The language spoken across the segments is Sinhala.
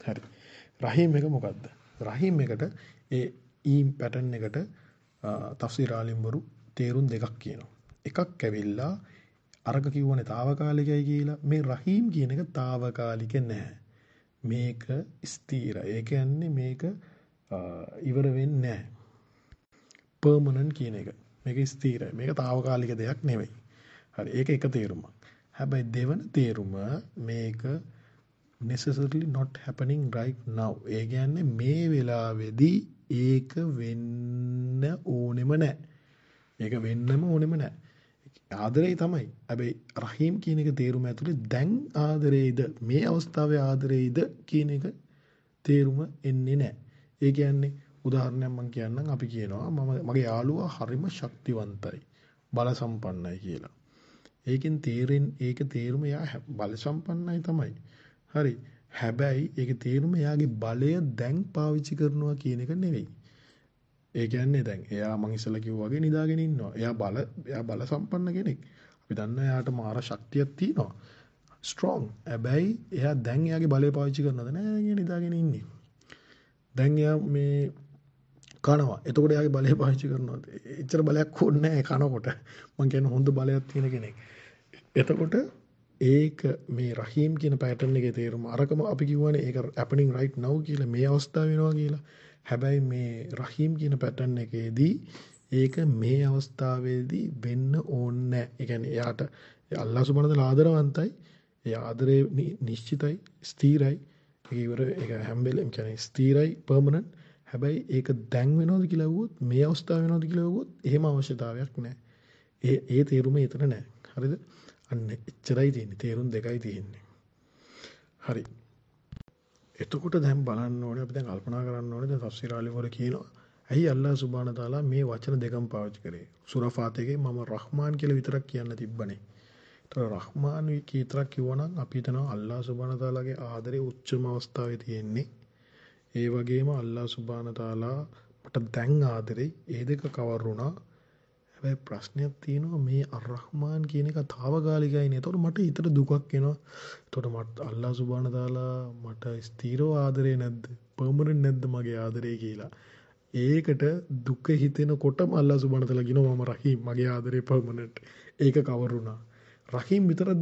හරි. රහීම් එක මොකද්ද? රහීම් එකට ඒ ඊම් පැටර්න් එකට තෆ්සීර් ආලිම්වරු තේරුම් දෙකක් කියනවා. එකක් ඇවිල්ලා අරක කිව්වනේ తాවකාලිකයි කියලා. මේ රහීම් කියන එක తాවකාලික නෑ. මේක ස්ථිරයි. ඒ කියන්නේ මේක ඉවර වෙන්නේ නෑ. පර්මනන්ට් කියන එක. මේක ස්ථිරයි. මේක తాවකාලික දෙයක් නෙවෙයි. හරි. ඒක එක තේරුමක්. හැබැයි දෙවන තේරුම මේක necessarily not happening right now. ඒ කියන්නේ මේ වෙලාවේදී ඒක වෙන්න ඕනෙම නැහැ. ඒක වෙන්නම ඕනෙම නැහැ. ආදරේ තමයි. හැබැයි රහීම් කියන එක තේරුම ඇතුලේ දැන් ආදරේද මේ අවස්ථාවේ ආදරේද කියන එක තේරුම එන්නේ නැහැ. ඒ කියන්නේ උදාහරණයක් මම කියන්නම්. අපි කියනවා මගේ යාළුවා හරිම ශක්තිවන්තයි. බල සම්පන්නයි කියලා. ඒකෙන් ඒක තේරුම එයා බල සම්පන්නයි තමයි. හරි. හැබැයි ඒකේ තේරුම එයාගේ බලය දැන් පාවිච්චි කරනවා කියන එක නෙවෙයි. ඒ කියන්නේ දැන් එයා මං ඉස්සෙල්ලා කිව්වා වගේ නිදාගෙන ඉන්නවා. එයා බල සම්පන්න කෙනෙක්. අපි දන්නවා එයාට මාර ශක්තියක් තියෙනවා. ස්ට්‍රෝං. හැබැයි එයා දැන් එයාගේ බලය පාවිච්චි කරනවද නැහැ එයා නිදාගෙන ඉන්නේ. දැන් එයා මේ කනවා. එතකොට එයාගේ බලය පාවිච්චි කරනවද? එච්චර බලයක් ඕනේ නැහැ කනකොට. මං කියන්නේ හොඳ බලයක් තියෙන කෙනෙක්. එතකොට ඒක මේ රහීම් කියන පැටර්න් එකේ තේරුම අරකම අපි කියවනේ ඒක happening right now කියලා මේ අවස්ථාව වෙනවා කියලා. හැබැයි මේ රහීම් කියන පැටර්න් එකේදී ඒක මේ අවස්ථාවේදී වෙන්න ඕනේ නැහැ. ඒ කියන්නේ එයාට අල්ලාහ් සුබ්හානහු වතාලා ආදරවන්තයි. ඒ ආදරේ නිශ්චිතයි, ස්ථිරයි. ඒක ඉවර ඒක හැම වෙලෙම කියන්නේ ස්ථිරයි, පර්මනන්ට්. හැබැයි ඒක දැන් වෙනවද කියලා අහුවොත් මේ අවස්ථාව වෙනවද කියලා අහුවොත් එහෙම අවශ්‍යතාවයක් නැහැ. ඒ තේරුම එතන නැහැ. හරිද? අන්න එච්චරයි තියෙන්නේ. තේරුම් දෙකයි තියෙන්නේ. හරි. එතකොට දැන් බලන්න ඕනේ අපි දැන් කල්පනා කරන්න ඕනේ දැන් තෆ්සීර් ආලිවල කියනවා. ඇයි අල්ලාහ් සුබ්හානහු තාලා මේ වචන දෙකම පාවිච්චි කරේ? සූරා ෆාතිහේ මම රහ්මාන් කියලා විතරක් කියන්න තිබ්බනේ. ඒතර රහ්මාන් විතරක් කිව්වනම් අපි හිතනවා අල්ලාහ් සුබ්හානහු තාලාගේ ආදරේ උච්චම අවස්ථාවේ තියෙන්නේ. ඒ වගේම අල්ලාහ් සුබ්හානහු තාලා මට දැන් ආදරේ ඒ දෙක කවර් වුණා. හැබැයි ප්‍රශ්නයක් තියෙනවා මේ අර්-රහ්මාන් කියන එක తాවකාලිකයිනේ. එතකොට මට හිතට දුකක් එනවා. එතකොට මට අල්ලාහ් සුබ්හානහු තාලා මට ස්ථිරව ආදරේ නැද්ද? පර්මනන්ට් නැද්ද මගේ ආදරේ කියලා. ඒකට දුක හිතෙනකොටම අල්ලාහ් සුබ්හානහු තාලා කියනවා මම රහීම් මගේ ආදරේ පර්මනන්ට්. ඒක කවර් වුණා. රහීම් විතරක්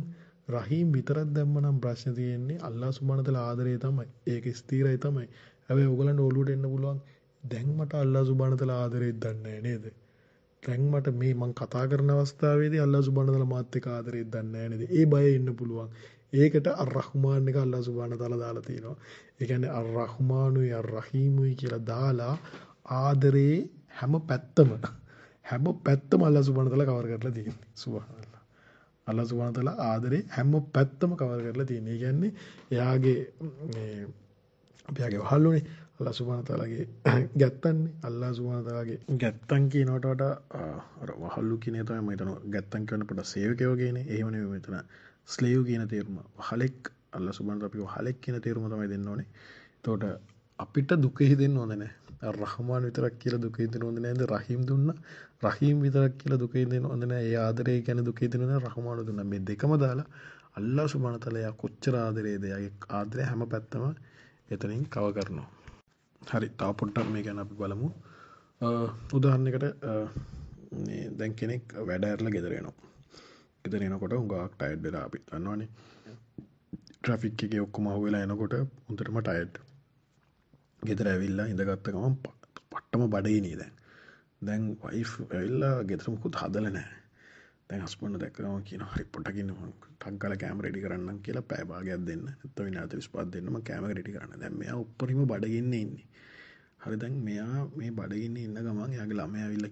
දැම්මනම් ප්‍රශ්නේ තියෙන්නේ අල්ලාහ් සුබ්හානහු තාලා ආදරේ තමයි. ඒක ස්ථිරයි තමයි. හැබැයි ඕගලන්ට ඔලුවට එන්න පුළුවන් දැන් මට අල්ලාහ් සුබ්හානහු තාලා ආදරේ දන්නේ නේද? දැන් මට මේ මං කතා කරන අවස්ථාවේදී අල්ලාහ් සුබ්හානහු තාලා මාත් එක්ක ආදරේ දන්නේ නේද? ඒ බය ඉන්න පුළුවන්. ඒකට අර්-රහ්මාන් එක අල්ලාහ් සුබ්හානහු තාලා දාලා තිනවා. ඒ කියන්නේ අර්-රහ්මානුයි අර්-රහීමුයි කියලා දාලා ආදරේ හැම පැත්තම අල්ලාහ් සුබ්හානහු තාලා කවර් කරලා තියෙන්නේ. සුබ්හානල්ලාහ්. අල්ලාහ් සුබ්හානහු තාලා ආදරේ හැම පැත්තම කවර් කරලා තියෙන්නේ. ඒ කියන්නේ එයාගේ මේ අපි යාගේ වහල්ලුනේ අල්ලාහ් සුබ්හානහු තාලාගේ ගැත්තන්නේ අල්ලාහ් සුබ්හානහු තාලාගේ ගැත්තන් කියනවට වඩා අර වහල්ලු කියන එක තමයි මම හිතනවා ගැත්තන් කියන පොඩ සේවකයෝ කියන්නේ එහෙම නෙවෙයි මෙතන ස්ලේව් කියන තේරුම වහලෙක් අල්ලාහ් සුබ්හානහු තාලා අපි වහලෙක් කියන තේරුම තමයි දෙන්න ඕනේ. එතකොට අපිට දුක හිතෙන්න ඕනේ නැහැ. අර්-රහ්මාන් විතරක් කියලා දුක හිතෙන්න ඕනේ නැහැ. රහීම් දුන්නා. රහීම් විතරක් කියලා දුක හිතෙන්න ඕනේ නැහැ. ඒ ආදරේ කියන්නේ දුක හිතෙන්න නැහැ. රහ්මාන් දුන්නා. මේ දෙකම දාලා අල්ලාහ් සුබ්හානහු තාලා යා කොච්චර ආදරේද? යාගේ ආදරේ හැම පැත්තම එතනින් කවර් කරනවා. හරි තව පොඩ්ඩක් මේ ගැන අපි බලමු. උදාහරණයකට මේ දැන් කෙනෙක් වැඩ ඇරලා ගෙදර එනවා. ගෙදර එනකොට හුඟක් ටයර්ඩ් වෙලා අපි දන්නවනේ. ට්‍රැෆික් එකේ ඔක්කොම අහුවෙලා එනකොට හොඳටම ටයර්ඩ්. ගෙදර ඇවිල්ලා ඉඳගත්ත ගමන් පට්ටම බඩගිනි දැන් වයිෆ් ඇවිල්ලා ගෙදර මුකුත් හදලා නැහැ. දැන් හස්බන්ඩ් දැක්ක ගමන් කියනවා හරි පොඩ්ඩක් ඉන්න මම ටක් ගාලා කැම රෙඩි කරන්නම් කියලා පැය භාගයක් දෙන්න. නැත්නම් විනාඩි 35ක් දෙන්න මම කැම රෙඩි කරන්න. දැන් මෙයා උඩරිම බඩගින්නේ ඉන්නේ. හරි දැන් මෙයා මේ බඩගින්නේ ඉන්න ගමන් එයාගේ ළමයා ඇවිල්ලා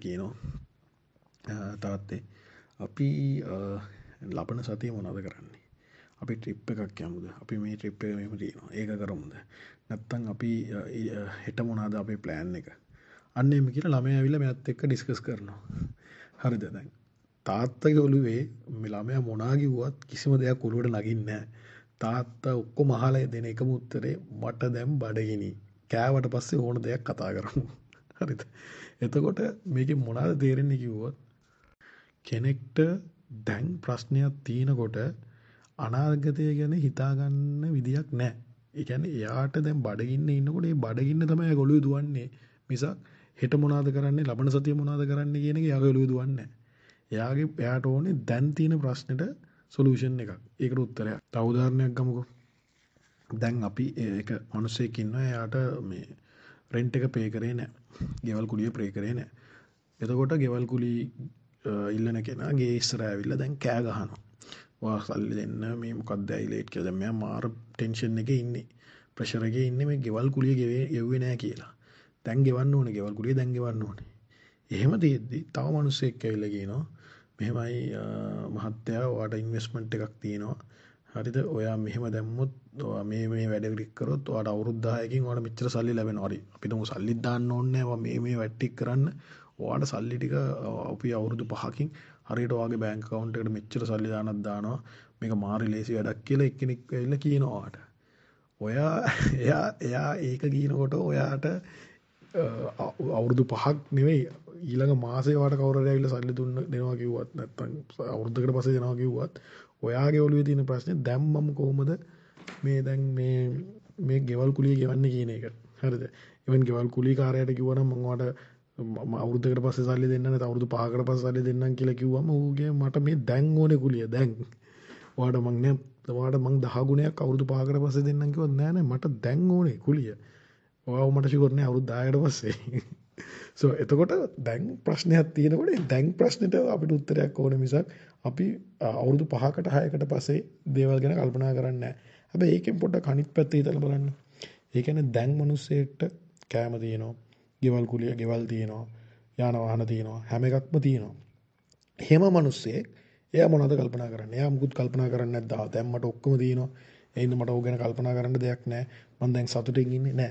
කියනවා තාත්තේ අපි ලබන සතියේ මොනවද කරන්නේ? අපි ට්‍රිප් එකක් යමුද? අපි මේ ට්‍රිප් එක මෙහෙම තියෙනවා. ඒක කරමුද? නැත්නම් අපි හෙට මොනවාද අපේ ප්ලෑන් එක? අන්න එහෙම කියලා ළමයා ඇවිල්ලා මෙයාත් එක්ක ඩිස්කස් කරනවා. හරිද දැන්? තාත්තගේ ඔළුවේ මේ ළමයා මොනා කිව්වත් කිසිම දෙයක් ඔළුවට නගින්නේ නැහැ. තාත්තා ඔක්කොම අහලා දෙන එකම උත්තරේ මට දැන් බඩගිනි. කෑවට පස්සේ ඕන දෙයක් කතා කරමු. හරිද? එතකොට මේකේ මොනවාද තේරෙන්නේ කිව්වොත් කෙනෙක්ට දැන් ප්‍රශ්නයක් තියෙනකොට අනාගතය ගැන හිතාගන්න විදියක් නැහැ. ඒ කියන්නේ එයාට දැන් බඩගින්න ඉන්නකොට ඒ බඩගින්න තමයි එයා ඔළුවේ දුවන්නේ. මිසක් හෙට මොනවද කරන්නේ ලබන සතිය මොනවද කරන්නේ කියන එක එයාගේ ඔළුවේ දුවන්නේ නැහැ. එයාට ඕනේ දැන් තියෙන ප්‍රශ්නෙට සොලියුෂන් එකක්. ඒකට උත්තරයක්. තව උදාහරණයක් ගමුකෝ. දැන් අපි එක මිනිහෙක් ඉන්නවා එයාට මේ රෙන්ට් එක පේ කරේ නැහැ. ගෙවල් කුලිය පේ කරේ නැහැ. එතකොට ගෙවල් කුලි ඉල්ලන කෙනා ගේ ඉස්සර ඇවිල්ලා දැන් කෑ ගහනවා. ඔයා සල්ලි දෙන්න මේ මොකක්ද ඇයි ලේට් කියලා. දැන් මෙයා මාර ටෙන්ෂන් එකේ ඉන්නේ. ප්‍රෙෂර් එකේ ඉන්නේ මේ ගෙවල් කුලිය ගෙව්වේ නැහැ කියලා. දැන් ගෙවන්න ඕනේ ගෙවල් කුලිය දැන් ගෙවන්න ඕනේ. එහෙම තියෙද්දි තව මිනිස්සෙක් ඇවිල්ලා කියනවා මෙහෙමයි මහත්තයා ඔයාට ඉන්වෙස්ට්මන්ට් එකක් තියෙනවා. හරිද? ඔයා මෙහෙම දැම්මොත් ඔයා මේ වැඩ ක්ලික් කරොත් ඔයාට අවුරුදු 10කින් ඔයාට මෙච්චර සල්ලි ලැබෙනවා. හරි. අපිට මොකද සල්ලිත් දාන්න ඕනේ නැහැ. මේ වැඩ ටික කරන්න ඔයාට සල්ලි ටික අපි අවුරුදු 5කින් හරියට ඔයාගේ බැංක් account එකට මෙච්චර සල්ලි දානවා. මේක මාරි ලේසි වැඩක් කියලා එක්කෙනෙක් ඇවිල්ලා කියනවා ඔයාට. එයා ඒක කියනකොට ඔයාට අවුරුදු 5ක් නෙවෙයි ඊළඟ මාසේ වාට කවුරු හරි ඇවිල්ලා සල්ලි දෙනවා කිව්වත් නැත්නම් අවුරුද්දකට පස්සේ දෙනවා කිව්වත් ඔයාගේ ඔළුවේ තියෙන ප්‍රශ්නේ දැන් මම කොහොමද මේ දැන් මේ ගෙවල් කුලිය ගෙවන්නේ කියන එක. හරිද? ඉවෙන් ගෙවල් කුලිය කාර්යයට කිව්වනම් මම ඔයාට අවුරුද්දකට පස්සේ සල්ලි දෙන්න නැත්නම් අවුරුදු 5කට පස්සේ සල්ලි දෙන්නම් කියලා කිව්වම ඌගේ මට මේ දැන් ඕනේ කුලිය දැන්. ඔයාට මං 10 ගුණයක් අවුරුදු 5කට පස්සේ දෙන්නම් කිව්වත් නෑ මට දැන් ඕනේ කුලිය. ඔයාව මට ෂුවර් නෑ අවුරුදු 10කට පස්සේ. සෝ එතකොට දැන් ප්‍රශ්නයක් තියෙනකොට දැන් ප්‍රශ්නෙට අපිට උත්තරයක් ඕනේ මිසක් අපි අවුරුදු 5කට 6කට පස්සේ දේවල් ගැන කල්පනා කරන්නේ නැහැ. හැබැයි ඒකෙන් පොඩ්ඩක් අනිත් පැත්තේ හිතලා බලන්න. ඒ කියන්නේ දැන් මිනිස්සෙක්ට කෑම තියෙනවා, ගෙවල් කුලිය, ගෙවල් තියෙනවා, යාන වාහන තියෙනවා, හැම එකක්ම තියෙනවා. එහෙම මිනිස්සෙක් එයා මොනවද කල්පනා කරන්නේ? එයා මුකුත් කල්පනා කරන්නේ නැද්ද? දැන් මට ඔක්කොම තියෙනවා. එහෙනම් මට ඕක ගැන කල්පනා කරන්න දෙයක් නැහැ. මම දැන් සතුටින් ඉන්නේ නැහැ.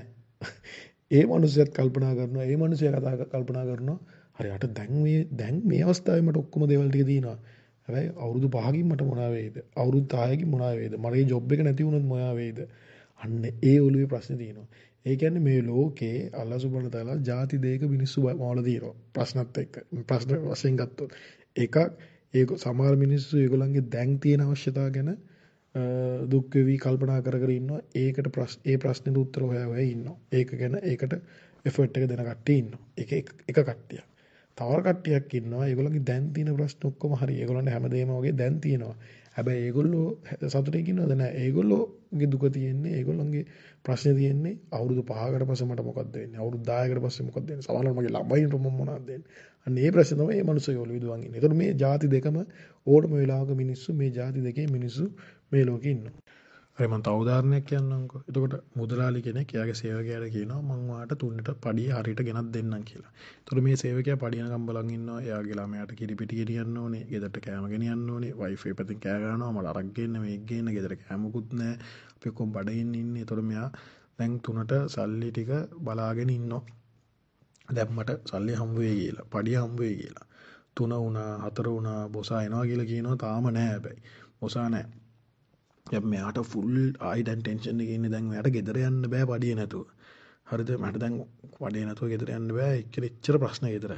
ඒ මනුස්සයත් කල්පනා කරනවා. ඒ මනුස්සයා කල්පනා කරනවා. හරි අට දැන් මේ අවස්ථාවේ මට ඔක්කොම දේවල් ටික තියෙනවා. හැබැයි අවුරුදු 5කින් මට මොනවා වෙයිද? අවුරුදු 10කින් මොනවා වෙයිද? මගේ ජොබ් එක නැති වුණොත් මොනවා වෙයිද? අන්න ඒ ඔළුවේ ප්‍රශ්නේ තියෙනවා. ඒ කියන්නේ මේ ලෝකේ අල්ලාහ් සුබ්හානහු තාලා ಜಾති දෙක මිනිස්සු මාවල තියෙනවා. ප්‍රශ්නත් එක්ක. ප්‍රශ්න වශයෙන් ගත්තොත් එකක් ඒක සමහර මිනිස්සු ඒගොල්ලන්ගේ දැන් තියෙන අවශ්‍යතාව ගැන දුක් වෙවි කල්පනා කර කර ඉන්නවා. ඒකට ඒ ප්‍රශ්නෙට උත්තර හොයා ඉන්නවා. ඒක ගැන ඒකට එෆර්ට් එක දෙන කට්ටිය ඉන්නවා. එක කට්ටියක්. තව කට්ටියක් ඉන්නවා ඒගොල්ලන්ගේ දැන් තියෙන ප්‍රශ්න ඔක්කොම හරි. ඒගොල්ලන්ට හැමදේම වගේ දැන් තියෙනවා. හැබැයි ඒගොල්ලෝ සතුටින් ඉන්නවද නැහැ. ඒගොල්ලෝගේ දුක තියෙන්නේ ඒගොල්ලන්ගේ ප්‍රශ්නේ තියෙන්නේ අවුරුදු 5කට පස්සේ මට මොකක්ද වෙන්නේ? අවුරුදු 10කට පස්සේ මොකක්ද වෙන්නේ? සමහරවල් මගේ ළමයින්ට මම මොනවද දෙන්නේ? අන්න ඒ ප්‍රශ්නේ තමයි මේ මිනිස්සු ඔළුවේ දුවන් ඉන්නේ. ඒතකොට මේ ಜಾති දෙකම ඕනම වෙලාවක මිනිස්සු මේ ಜಾති දෙකේ මිනිස්සු මේ ලෝකේ ඉන්නවා. හරි මම තව උදාහරණයක් කියන්නම්කෝ. එතකොට මුදලාලි කෙනෙක් එයාගේ සේවකයාට කියනවා මම ඔයාට තුන්නට පඩිය හරියට ගෙනත් දෙන්නම් කියලා. එතකොට මේ සේවකයා පඩියනකම් බලන් ඉන්නවා. එයාගේ ළමයාට කිරි පිටි ගෙනියන්න ඕනේ, ගෙදරට කෑම ගෙනියන්න ඕනේ, වයිෆයි පැත්තෙන් කෑ ගන්නවා, මට අරක් ගේන්න මේක ගේන්න, ගෙදර කෑමකුත් නැහැ. අපි කොම් බඩගින්න ඉන්නේ. එතකොට මෙයා දැන් තුනට සල්ලි ටික බලාගෙන ඉන්නවා. දැන් මට සල්ලි හම්බ වෙයි කියලා, පඩිය හම්බ වෙයි කියලා. 3 වුණා, 4 වුණා, බොසා එනවා කියලා කියනවා තාම නැහැ හැබැයි. බොසා නැහැ. දැන් මෙයාට ෆුල් ආයි දැන් ටෙන්ෂන් එකේ ඉන්නේ. දැන් මෙයාට ගෙදර යන්න බෑ පඩිය නැතුව. හරිද? මට දැන් පඩිය නැතුව ගෙදර යන්න බෑ. එච්චර ප්‍රශ්න ගෙදර.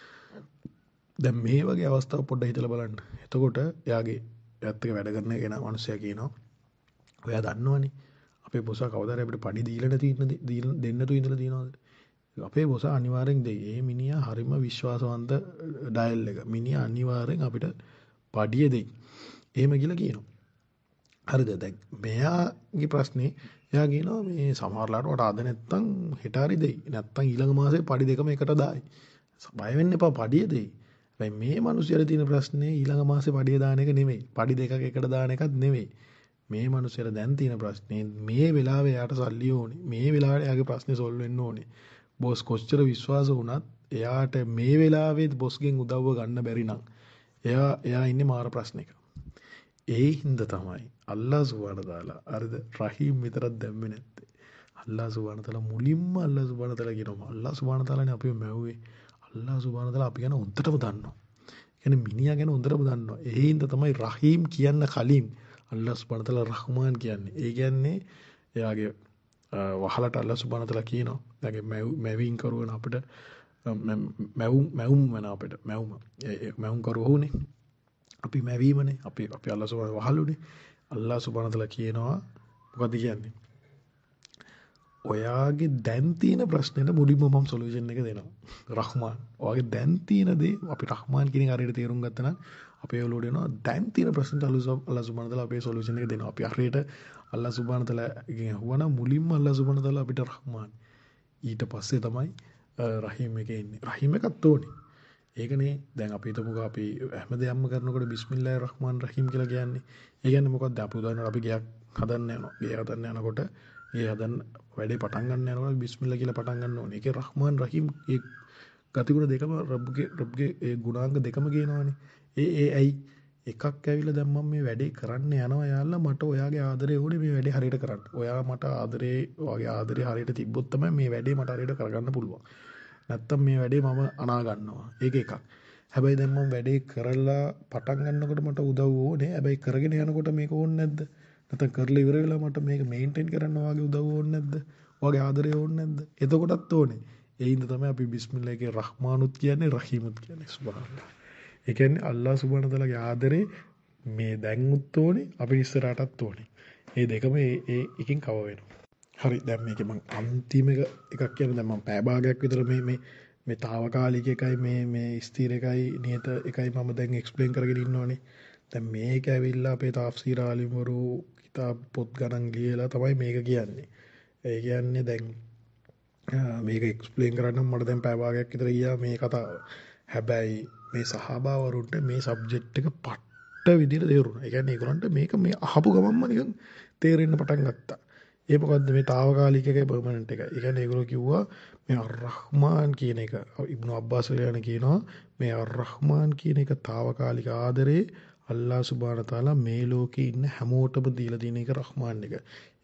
දැන් මේ වගේ අවස්ථාවක් පොඩ්ඩක් හිතලා බලන්න. එතකොට එයාගේ එයාත් එක්ක වැඩ කරන කෙනා මිනිස්සයා කියනවා ඔයා දන්නවනේ අපේ බොස් කවදාද අපිට පඩි දීලා නැති දෙන්න තු ඉඳලා තියනවාද? අපේ බොස් අනිවාර්යෙන් දෙයි. ඒ මිනිහා හරිම විශ්වාසවන්ත ඩයල් එක. මිනිහා අනිවාර්යෙන් අපිට පඩිය දෙයි. එහෙම කියලා කියනවා. හරිද? දැන් මෙයාගේ ප්‍රශ්නේ එයා කියනවා මේ සමහරලාට වට අද නැත්තම් හෙට හරි දෙයි. නැත්තම් ඊළඟ මාසේ පඩි දෙකම එකට දායි. බය වෙන්න එපා පඩිය දෙයි. හැබැයි මේ මිනිස්සුන්ට තියෙන ප්‍රශ්නේ ඊළඟ මාසේ පඩිය දාන එක නෙමෙයි. පඩි දෙකක් එකට දාන එකත් නෙමෙයි. මේ මිනිස්සුන්ට දැන් තියෙන ප්‍රශ්නේ මේ වෙලාවේ යාට සල්ලි ඕනේ. මේ වෙලාවේ යාගේ ප්‍රශ්නේ සොල්ව් වෙන්න ඕනේ. බොස් කොච්චර විශ්වාස වුණත් එයාට මේ වෙලාවේ බොස්ගෙන් උදව්ව ගන්න බැරි නම් එයා ඉන්නේ මාර ප්‍රශ්නයක. ඒ හින්දා තමයි අල්ලාහ් සුබ්හානහු තාලා අරද රහීම් විතරක් දැම්මේ නැත්තේ. අල්ලාහ් සුබ්හානහු තාලා මුලින්ම අල්ලාහ් සුබ්හානහු තාලා කියනවා. අල්ලාහ් සුබ්හානහු තාලානේ අපිව මැව්වේ. අල්ලාහ් සුබ්හානහු තාලා අපි ගැන හොඳටම දන්නවා. කියන්නේ මිනිහා ගැන හොඳටම දන්නවා. ඒ හින්දා තමයි රහීම් කියන්න කලින් අල්ලාහ් සුබ්හානහු තාලා රහ්මාන් කියන්නේ. ඒ කියන්නේ එයාගේ වහලට අල්ලාහ් සුබ්හානහු තාලා කියනවා. එයාගේ මැවීම් කරවන අපිට මැවුම් වෙන අපිට මැවුම් කරවුනේ. අපි මැවීමනේ අපි අල්ලාහ් සුබ්හානහු වහලුනේ. අල්ලාහ් සුබ්හානහු තාලා කියනවා මොකද කියන්නේ? ඔයාගේ දැන් තියෙන ප්‍රශ්නෙට මුලින්ම මම සොලියුෂන් එක දෙනවා. රහ්මාන්. ඔයාගේ දැන් තියෙන දේ අපි රහ්මාන් කියන එක හරියට තේරුම් ගත්තා නම් අපේ ඔළුවට එනවා දැන් තියෙන ප්‍රශ්නෙට අල්ලාහ් සුබ්හානහු තාලා අපේ සොලියුෂන් එක දෙනවා. අපි හරියට අල්ලාහ් සුබ්හානහු තාලාගෙන් අහුවනම් මුලින්ම අල්ලාහ් සුබ්හානහු තාලා අපිට රහ්මාන්. ඊට පස්සේ තමයි රහීම් එකේ ඉන්නේ. රහීම් එකත් ඕනේ. ඒකනේ දැන් අපි හිතමුකෝ අපි හැම දෙයක්ම කරනකොට බිස්මිල්ලාහිර් රහ්මාන් රහීම් කියලා කියන්නේ. ඒ කියන්නේ මොකක්ද? අපි උදාහරණයක් අපි ගයක් හදන්න යනවා. ගේ හදන්න යනකොට ගේ හදන්න වැඩේ පටන් ගන්න යනකොට බිස්මිල්ලා කියලා පටන් ගන්න ඕනේ. ඒකේ රහ්මාන් රහීම් ඒ ගතිගුණ දෙකම රබ්ගේ ඒ ගුණාංග දෙකම ගේනවනේ. ඒ ඇයි එකක් ඇවිල්ලා දැන් මම මේ වැඩේ කරන්න යනවා යාළුවා මට ඔයාගේ ආදරේ ඕනේ මේ වැඩේ හරියට කරන්න. ඔයා මට ආදරේ ඔයාගේ ආදරේ හරියට තිබ්බොත් තමයි මේ වැඩේ මට හරියට කරගන්න පුළුවන්. නැත්තම් මේ වැඩේ මම අනා ගන්නවා. ඒක එකක්. හැබැයි දැන් මම වැඩේ කරලා පටන් ගන්නකොට මට උදව් ඕනේ. හැබැයි කරගෙන යනකොට මේක ඕනේ නැද්ද? නැත්නම් කරලා ඉවර වෙලා මට මේක මේන්ටේන් කරන්න වාගේ උදව් ඕනේ නැද්ද? වාගේ ආදරේ ඕනේ නැද්ද? එතකොටත් ඕනේ. ඒ හින්දා තමයි අපි බිස්මිල්ලා එකේ රහ්මානුත් කියන්නේ රහීමුත් කියන්නේ සුබ්හානල්ලාහ්. ඒ කියන්නේ අල්ලාහ් සුබ්හානහු තාලාගේ ආදරේ මේ දැන්ුත් ඕනේ අපි ඉස්සරහටත් ඕනේ. මේ දෙකම ඒ එකකින් කව වෙනවා. හරි දැන් මේකේ මම අන්තිම එකක් කියන්නේ දැන් මම පැය භාගයක් විතර මේ తాවකාලික එකයි මේ ස්ථිර එකයි නියත එකයි මම දැන් එක්ස්ප්ලেইন කරගෙන ඉන්නෝනේ. දැන් මේක ඇවිල්ලා අපේ තාෆ්සීර් ආලිම්වරු කිතාබ් පොත් ගණන් ලියලා තමයි මේක කියන්නේ. ඒ කියන්නේ දැන් මේක එක්ස්ප්ලেইন කරන්න මට දැන් පැය භාගයක් විතර ගියා මේ කතාව. හැබැයි මේ සහාබාවරුන්ට මේ සබ්ජෙක්ට් එක පට්ට විදිහට තේරුණා. ඒ කියන්නේ ඒගොල්ලන්ට මේක මේ අහපු ගමන්ම නිකන් තේරෙන්න පටන් ගත්තා. ඒ මොකද්ද මේ తాවකාලික එකයි පර්මනන්ට් එකයි. ඒ කියන්නේ ඒගොල්ලෝ කිව්වා මේ අර්-රහ්මාන් කියන එක ඉබ්නු අබ්බාස් රලියල්ලාහු කියනවා මේ අර්-රහ්මාන් කියන එක తాවකාලික ආදරේ අල්ලාහ් සුබ්හානහු තාලා මේ ලෝකේ ඉන්න හැමෝටම දීලා තියෙන එක රහ්මාන් එක.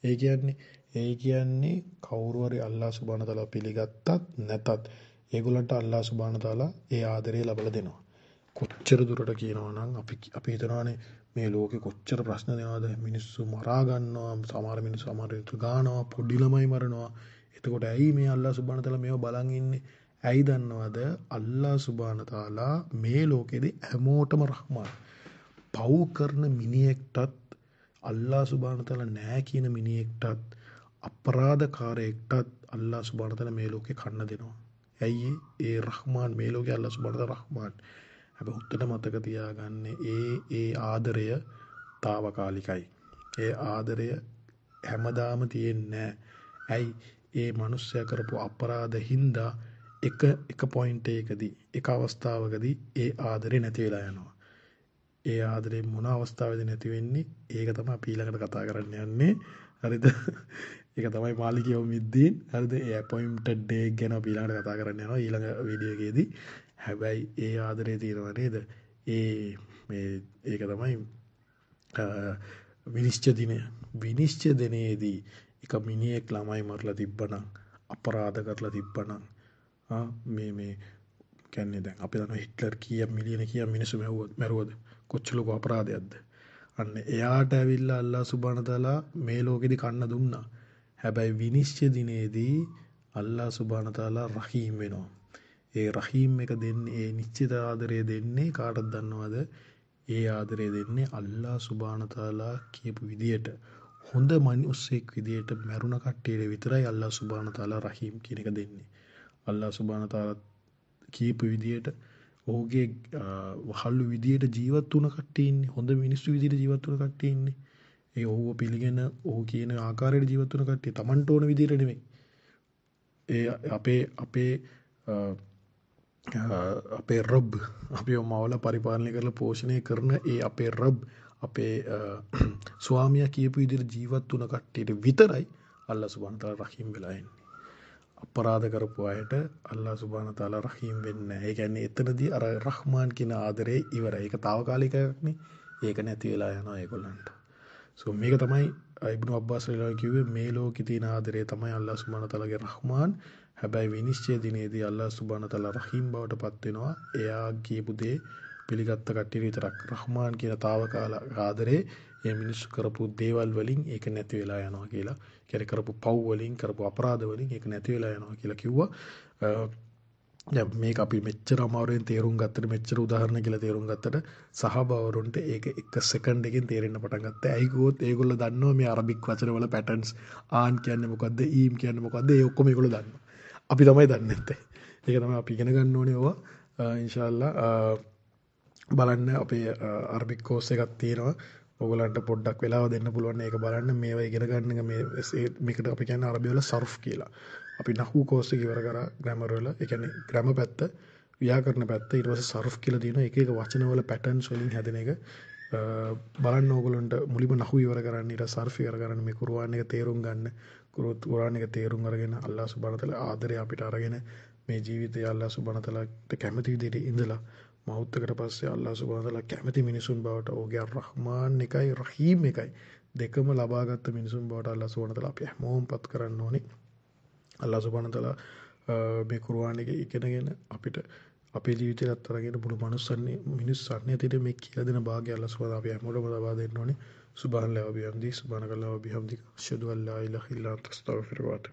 ඒ කියන්නේ කවුරු හරි අල්ලාහ් සුබ්හානහු තාලා පිළිගත්තත් නැතත් ඒගොල්ලන්ට අල්ලාහ් සුබ්හානහු තාලා ඒ ආදරේ ලබලා දෙනවා. කොච්චර දුරට කියනවා නම් අපි හිතනවානේ මේ ලෝකෙ කොච්චර ප්‍රශ්න දෙනවද මිනිස්සු මරා ගන්නවා සමහර මිනිස්සු අමාරුවට ගන්නවා පොඩි ළමයි මරනවා. එතකොට ඇයි මේ අල්ලාහ් සුබ්හානහු තාලා මේව බලන් ඉන්නේ? ඇයි දන්නවද? අල්ලාහ් සුබ්හානහු තාලා මේ ලෝකෙදී හැමෝටම රහ්මාන්. පව් කරන මිනිහෙක්ටත් අල්ලාහ් සුබ්හානහු තාලා නෑ කියන මිනිහෙක්ටත් අපරාධකාරයෙක්ටත් අල්ලාහ් සුබ්හානහු තාලා මේ ලෝකේ කන්න දෙනවා. ඇයි ඒ රහ්මාන් මේ ලෝකේ අල්ලාහ් සුබ්හානහු තාලා රහ්මාන්. හැබැයි උත්තර මතක තියාගන්න ඒ ආදරය తాවකාලිකයි. ඒ ආදරය හැමදාම තියෙන්නේ ඇයි ඒ මිනිස්සයා කරපු අපරාධ හින්දා එක පොයින්ට් එකකදී එක අවස්ථාවකදී ඒ ආදරේ නැති වෙලා යනවා. ඒ ආදරේ මොන අවස්ථාවේදී නැති වෙන්නේ? ඒක තමයි අපි ඊළඟට කතා කරන්න යන්නේ. හරිද? ඒක තමයි මාලික යෞමිද්දීන්. හරිද? ඒ අපොයින්ටඩ් ඩේ ගැන අපි ඊළඟට කතා කරන්න යනවා ඊළඟ වීඩියෝ එකේදී. හැබැයි ඒ ආදරේ තියෙනවා නේද? ඒක තමයි විනිශ්චය දිනය. විනිශ්චය දිනේදී එක මිනිහෙක් ළමයි මරලා තිබ්බනම් අපරාධ කරලා තිබ්බනම් මේ කියන්නේ දැන් අපි දන්නවා හිට්ලර් කීයක් මිලියන කීයක් මිනිස්සු මැරුවද? කොච්චර ලොකු අපරාධයක්ද? අන්න එයාට ඇවිල්ලා අල්ලාහ් සුබ්හානහු තාලා මේ ලෝකෙදි කන්න දුන්නා. හැබැයි විනිශ්චය දිනේදී අල්ලාහ් සුබ්හානහු තාලා රහීම් වෙනවා. ඒ රහීම් එක දෙන්නේ ඒ නිශ්චිත ආදරය දෙන්නේ කාටද දන්නවද? ඒ ආදරය දෙන්නේ අල්ලාහ් සුබ්හානහු තාලා කියපු විදියට හොඳ මිනිස්සෙක් විදියට මරුණ කට්ටියට විතරයි අල්ලාහ් සුබ්හානහු තාලා රහීම් කියන එක දෙන්නේ. අල්ලාහ් සුබ්හානහු තාලා කියපු විදියට ඔහුගේ වහල්ලු විදියට ජීවත් වුණ කට්ටිය ඉන්නේ. හොඳ මිනිස්සු විදියට ජීවත් වුණ කට්ටිය ඉන්නේ. ඒ ඔහුව පිළිගෙන ඔහු කියන ආකාරයට ජීවත් වුණ කට්ටිය Tamanට ඕන විදියට නෙමෙයි. ඒ අපේ රබ් අපේ මවලා පරිපාලනය කරලා පෝෂණය කරන ඒ අපේ රබ් අපේ ස්වාමියා කියපු විදිහට ජීවත් වුණ කට්ටියට විතරයි අල්ලාහ් සුබ්හානහු තාලා රහීම් වෙලා ඉන්නේ. අපරාධ කරපු අයට අල්ලාහ් සුබ්හානහු තාලා රහීම් වෙන්නේ නැහැ. ඒ කියන්නේ එතනදී අර රහ්මාන් කියන ආදරේ ඉවරයි. ඒක తాවකාලික එකක්නේ. ඒක නැති වෙලා යනවා ඒගොල්ලන්ට. මේක තමයි ඉබ්නු අබ්බාස් රලියල්ලාහු කිව්වේ මේ ලෝකේ තියෙන ආදරේ තමයි අල්ලාහ් සුබ්හානහු තාලාගේ රහ්මාන්. හැබැයි විනිශ්චය දිනේදී අල්ලාහ් සුබ්හානහු තාලා රහීම් බවට පත් වෙනවා. එයා කියපු දේ පිළිගත්ත කට්ටිය විතරක්. රහ්මාන් කියන తాවකාලික ආදරේ ඒ මිනිස්සු කරපු දේවල් වලින් ඒක නැති වෙලා යනවා කියලා. කරපු පව් වලින් කරපු අපරාධ වලින් ඒක නැති වෙලා යනවා කියලා කිව්වා. දැන් මේක අපි මෙච්චර අමාරුවෙන් තේරුම් ගත්තට මෙච්චර උදාහරණ කියලා තේරුම් ගත්තට සහබවරුන්ට ඒක එක සෙකන්ඩ් එකකින් තේරෙන්න පටන් ගත්තා. ඇයි කිව්වොත් ඒගොල්ලෝ දන්නවා මේ අරබික් වචන වල පැටර්න්ස් ආන් කියන්නේ මොකද්ද ඊම් කියන්නේ මොකද්ද ඒ ඔක්කොම ඒගොල්ලෝ දන්නවා. අපි තමයි දන්නේ නැත්තේ. ඒක තමයි අපි ඉගෙන ගන්න ඕනේ ඕවා. ඉන්ෂාල්ලා බලන්න අපේ අරබික් කෝස් එකක් තියෙනවා. ඔයගලන්ට පොඩ්ඩක් වෙලාව දෙන්න පුළුවන් ඒක බලන්න මේවා ඉගෙන ගන්න මේකට අපි කියන්නේ අරබි වල සර්ෆ් කියලා. අපි නහු කෝස් එක ඉවර කරා ග්‍රැමර් වල. ඒ කියන්නේ ග්‍රැමර් පැත්ත, ව්‍යාකරණ පැත්ත, ඊට පස්සේ සර්ෆ් කියලා තියෙනවා. එක එක වචන වල පැටර්න්ස් වලින් හැදෙන එක. බලන්න ඕගලන්ට මුලින්ම නහු ඉවර කරන්න ඊට සර්ෆ් ඉවර කරන්න මේ කුර්ආන් එක තේරුම් ගන්න. කුර්ආන් එක තේරුම් අරගෙන අල්ලාහ් සුබ්හානහු තාලා ආදරය අපිට අරගෙන මේ ජීවිතය අල්ලාහ් සුබ්හානහු තාලාට කැමති විදිහට ඉඳලා මෞත්තකට පස්සේ අල්ලාහ් සුබ්හානහු තාලා කැමති මිනිසුන් බවට ඕගේ අර්-රහ්මාන් එකයි රහීම් එකයි දෙකම ලබාගත් මිනිසුන් බවට අල්ලාහ් සුබ්හානහු තාලා අපි හැමෝම පත් කරන්න ඕනේ. අල්ලාහ් සුබ්හානහු තාලා මේ කුර්ආන් එක ඉගෙනගෙන අපිට අපේ ජීවිතයත් අරගෙන මුළු මිනිස්සුන්ගේ තියෙන මේ කියලා දෙන භාගය අල්ලාහ් සුබ්හානහු තාලා අපි හැමෝටම ලබා දෙන්න ඕනේ. සුබ්හානල්ලාහි වබිහම්දි සුබ්හානකල්ලාහි වබිහම්දි අෂ්හදු අල්ලා ඉලාහා ඉල්ලා අන්ත අස්තග්ෆිරුක